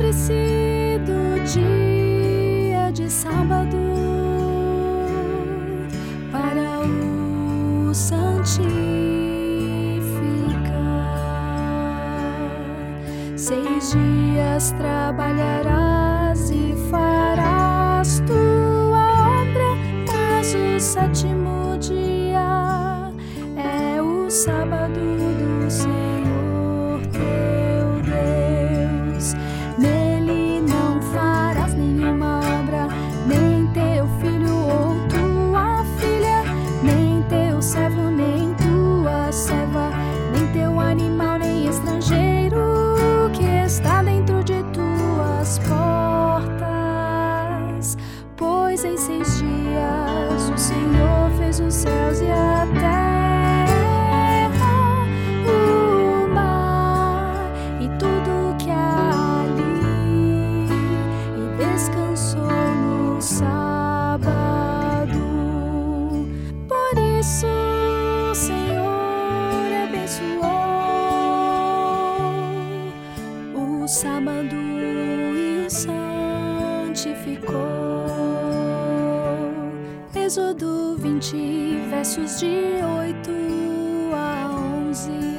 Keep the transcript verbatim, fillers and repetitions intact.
Lembre-se do dia de sábado para o santificar. Seis dias trabalharás e farás tua obra, mas o sétimo dia é o sábado do Senhor teu Deus. Nele não farás nenhuma obra, nem teu filho ou tua filha, nem teu servo, nem tua serva, nem teu animal, nem estrangeiro que está dentro de tuas portas. Pois em seis dias o Senhor fez os céus e a terra, o mar e tudo que há ali, e descansou no sábado. Por isso o Senhor abençoou o sábado e o santificou. Êxodo vinte, versos de oito a onze.